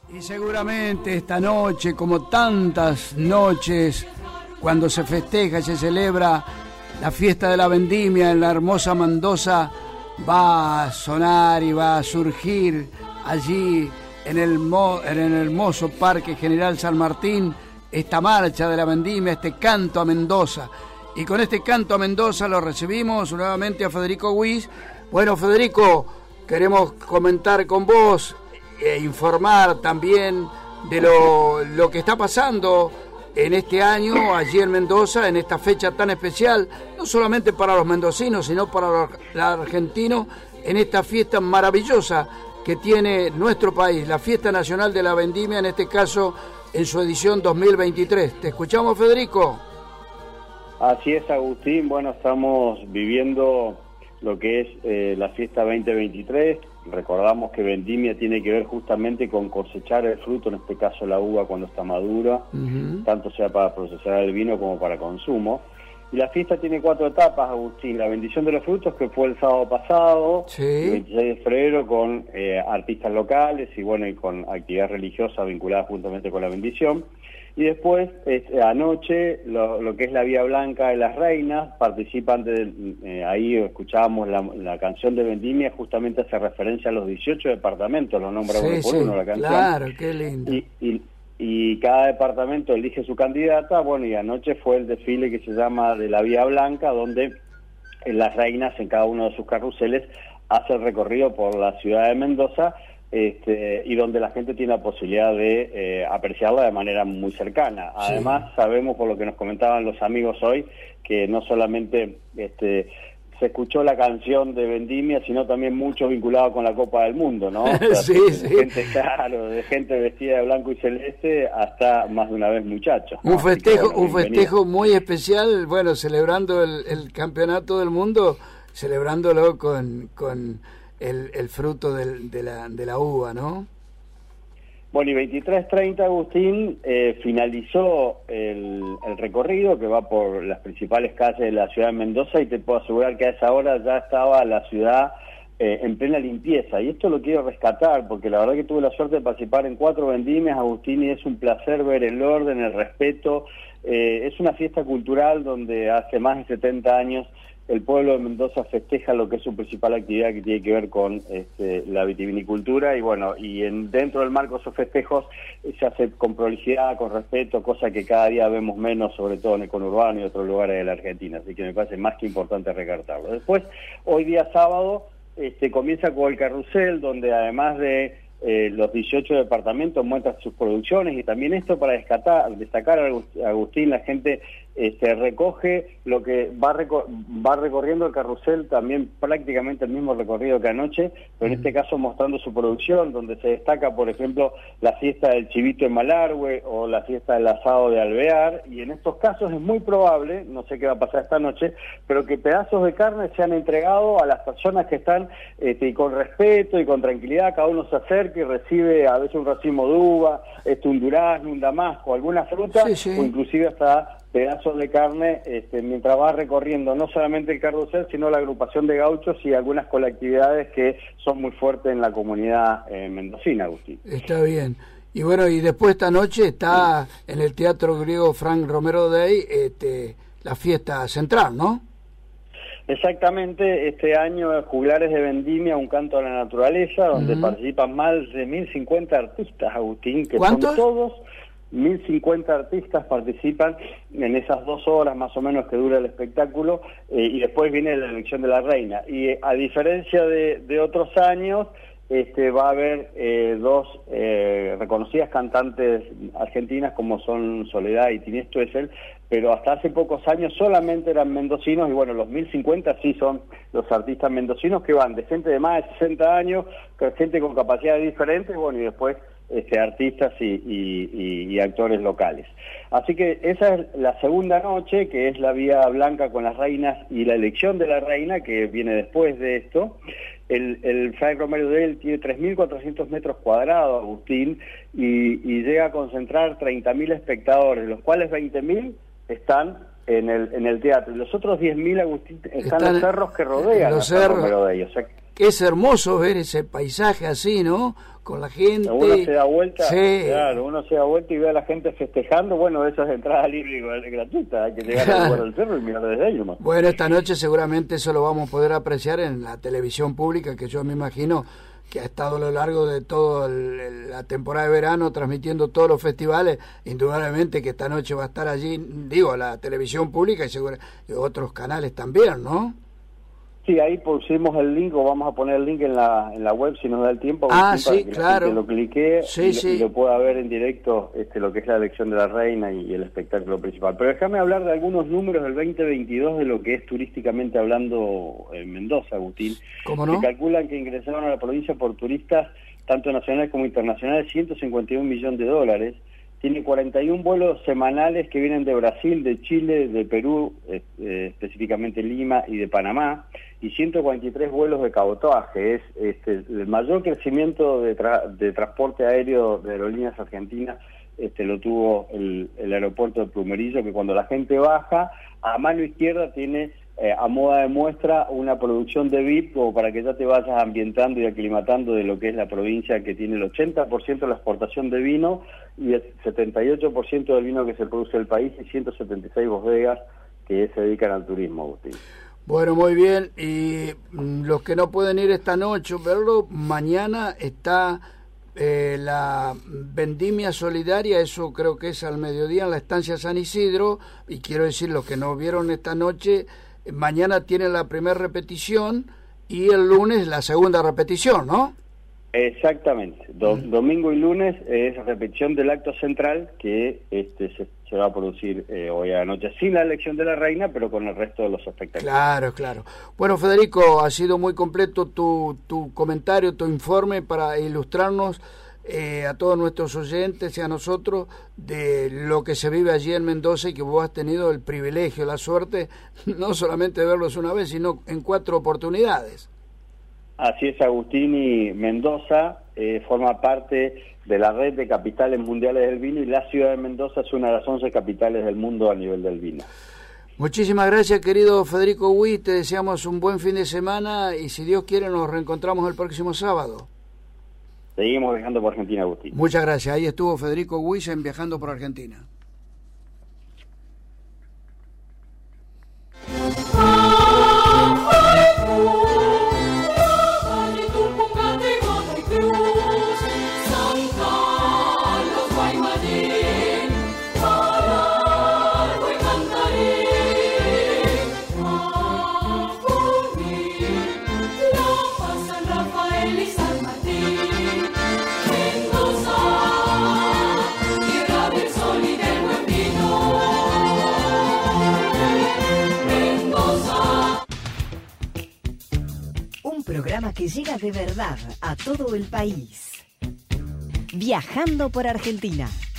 Y seguramente esta noche, como tantas noches, cuando se festeja y se celebra la fiesta de la vendimia en la hermosa Mendoza, va a sonar y va a surgir allí en el hermoso Parque General San Martín esta marcha de la vendimia, este canto a Mendoza. Y con este canto a Mendoza lo recibimos nuevamente a Federico Wyss. Bueno, Federico, queremos comentar con vos e informar también de lo que está pasando en este año allí en Mendoza, en esta fecha tan especial, no solamente para los mendocinos, sino para los argentinos, en esta fiesta maravillosa que tiene nuestro país, la Fiesta Nacional de la Vendimia, en este caso en su edición 2023. ¿Te escuchamos, Federico? Así es, Agustín. Bueno, estamos viviendo lo que es la fiesta 2023. Recordamos que vendimia tiene que ver justamente con cosechar el fruto, en este caso la uva cuando está madura, tanto sea para procesar el vino como para consumo. Y la fiesta tiene 4 etapas, Agustín. La bendición de los frutos, que fue el sábado pasado, sí, el 26 de febrero, con artistas locales y bueno, y con actividad religiosa vinculada juntamente con la bendición. Y después, anoche, lo que es la Vía Blanca de las Reinas, participan ahí escuchábamos la canción de vendimia, justamente hace referencia a los 18 departamentos, lo nombra uno por uno la canción. Claro, qué lindo. Y cada departamento elige su candidata. Bueno, y anoche fue el desfile que se llama de la Vía Blanca, donde las reinas en cada uno de sus carruseles hace el recorrido por la ciudad de Mendoza, y donde la gente tiene la posibilidad de apreciarla de manera muy cercana. Además, sabemos, por lo que nos comentaban los amigos hoy, que no solamente se escuchó la canción de vendimia, sino también mucho vinculado con la Copa del Mundo, ¿no? O sea, sí. Gente, claro, de gente vestida de blanco y celeste hasta más de una vez muchachos, ¿no? Un festejo muy especial, bueno, celebrando el campeonato del mundo, celebrándolo con el fruto de la uva, ¿no? Bueno, y 23:30, Agustín, finalizó el recorrido que va por las principales calles de la ciudad de Mendoza, y te puedo asegurar que a esa hora ya estaba la ciudad en plena limpieza. Y esto lo quiero rescatar, porque la verdad que tuve la suerte de participar en 4 vendimias, Agustín, y es un placer ver el orden, el respeto. Es una fiesta cultural donde hace más de 70 años el pueblo de Mendoza festeja lo que es su principal actividad, que tiene que ver con la vitivinicultura, y bueno, dentro del marco de esos festejos se hace con prolijidad, con respeto, cosa que cada día vemos menos, sobre todo en el conurbano y otros lugares de la Argentina, así que me parece más que importante recartarlo. Después, hoy día sábado, comienza con el carrusel, donde además de los 18 departamentos muestran sus producciones, y también esto para destacar, Agustín, la gente recoge lo que va recorriendo el carrusel, también prácticamente el mismo recorrido que anoche, pero en este caso mostrando su producción, donde se destaca, por ejemplo, la fiesta del chivito en Malargüe o la fiesta del asado de Alvear, y en estos casos es muy probable, no sé qué va a pasar esta noche, pero que pedazos de carne sean entregados a las personas que están y con respeto y con tranquilidad, cada uno se acerca y recibe a veces un racimo de uva, un durazno, un damasco, alguna fruta, o inclusive hasta pedazos de carne, mientras va recorriendo no solamente el carrusel, sino la agrupación de gauchos y algunas colectividades que son muy fuertes en la comunidad mendocina, Agustín. Está bien. Y bueno, y después esta noche está en el Teatro Griego Frank Romero Day la fiesta central, ¿no? Exactamente, este año Juglares de Vendimia, un canto a la naturaleza, donde participan más de 1.050 artistas, Agustín, que ¿cuántos? son todos 1.050 artistas participan en esas 2 horas más o menos que dura el espectáculo, y después viene la elección de la reina. Y a diferencia de otros años, va a haber 2 reconocidas cantantes argentinas como son Soledad y Tinés Tuessel, pero hasta hace pocos años solamente eran mendocinos, y bueno, los 1.050 sí son los artistas mendocinos, que van de gente de más de 60 años, gente con capacidades diferentes, bueno, y después artistas y actores locales. Así que esa es la segunda noche, que es la Vía Blanca con las reinas y la elección de la reina, que viene después de esto. El Frank Romero Day tiene 3.400 metros cuadrados, Agustín, y llega a concentrar 30.000 espectadores, los cuales 20.000 están en el teatro, y los otros 10.000, Agustín, están los cerros que rodean los cerros. Romero Day. O sea, que es hermoso ver ese paisaje así, ¿no? Con la gente. Uno se da vuelta, sí. Claro, uno se da vuelta y ve a la gente festejando. Bueno, eso es entrada libre y gratuita, hay que llegar al lugar del cerro y mirar desde ahí nomás. Bueno, esta noche seguramente eso lo vamos a poder apreciar en la televisión pública, que yo me imagino que ha estado a lo largo de toda la temporada de verano transmitiendo todos los festivales. Indudablemente que esta noche va a estar allí, digo, la televisión pública y otros canales también, ¿no? Sí, ahí pusimos el link, o vamos a poner el link en la web si nos da el tiempo. Sí, para claro. Que lo clique sí. Y lo pueda ver en directo, lo que es la elección de la reina y el espectáculo principal. Pero déjame hablar de algunos números del 2022 de lo que es turísticamente hablando en Mendoza, Agustín. ¿Cómo no? Se calculan que ingresaron a la provincia por turistas, tanto nacionales como internacionales, $151 millones. Tiene 41 vuelos semanales que vienen de Brasil, de Chile, de Perú, específicamente Lima, y de Panamá, y 143 vuelos de cabotaje. Es el mayor crecimiento de transporte aéreo de aerolíneas argentinas. Lo tuvo el aeropuerto de Plumerillo, que cuando la gente baja, a mano izquierda tiene a moda de muestra una producción de VIP, como para que ya te vayas ambientando y aclimatando de lo que es la provincia, que tiene el 80% de la exportación de vino y el 78% del vino que se produce en el país, y 176 bodegas que se dedican al turismo, Agustín. Bueno, muy bien. Y los que no pueden ir esta noche verlo, mañana está la vendimia solidaria, eso creo que es al mediodía en la estancia San Isidro, y quiero decir, los que no vieron esta noche, mañana tienen la primera repetición y el lunes la segunda repetición, ¿no? Exactamente. Domingo y lunes es repetición del acto central que se va a producir hoy a la noche, sin la elección de la reina, pero con el resto de los espectáculos. Claro. Bueno, Federico, ha sido muy completo tu comentario, tu informe para ilustrarnos a todos nuestros oyentes y a nosotros de lo que se vive allí en Mendoza, y que vos has tenido el privilegio, la suerte, no solamente de verlos una vez, sino en 4 oportunidades. Así es, Agustín, y Mendoza forma parte de la red de capitales mundiales del vino, y la ciudad de Mendoza es una de las 11 capitales del mundo a nivel del vino. Muchísimas gracias, querido Federico Huy, te deseamos un buen fin de semana y si Dios quiere nos reencontramos el próximo sábado. Seguimos viajando por Argentina, Agustín. Muchas gracias, ahí estuvo Federico Huy en Viajando por Argentina. Programa que llega de verdad a todo el país. Viajando por Argentina.